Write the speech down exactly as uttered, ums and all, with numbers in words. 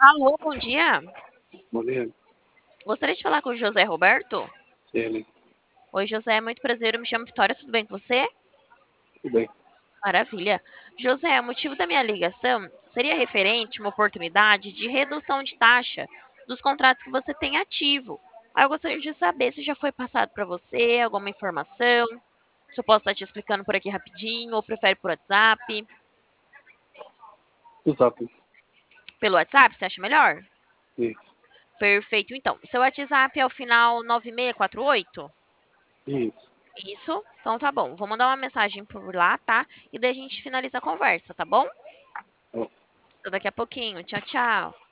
Alô, bom dia. Bom dia. Gostaria de falar com o José Roberto? Ele. Oi, José, muito prazer. Eu me chamo Vitória, tudo bem com você? Tudo bem. Maravilha. José, o motivo da minha ligação seria referente a uma oportunidade de redução de taxa dos contratos que você tem ativo. Aí eu gostaria de saber se já foi passado para você alguma informação, se eu posso estar te explicando por aqui rapidinho, ou prefere por WhatsApp. WhatsApp. Pelo WhatsApp, você acha melhor? Isso. Perfeito, então. Seu WhatsApp é o final nove seis quatro oito? Isso. Isso? Então tá bom. Vou mandar uma mensagem por lá, tá? E daí a gente finaliza a conversa, tá bom? Ó. Até daqui a pouquinho. Tchau, tchau.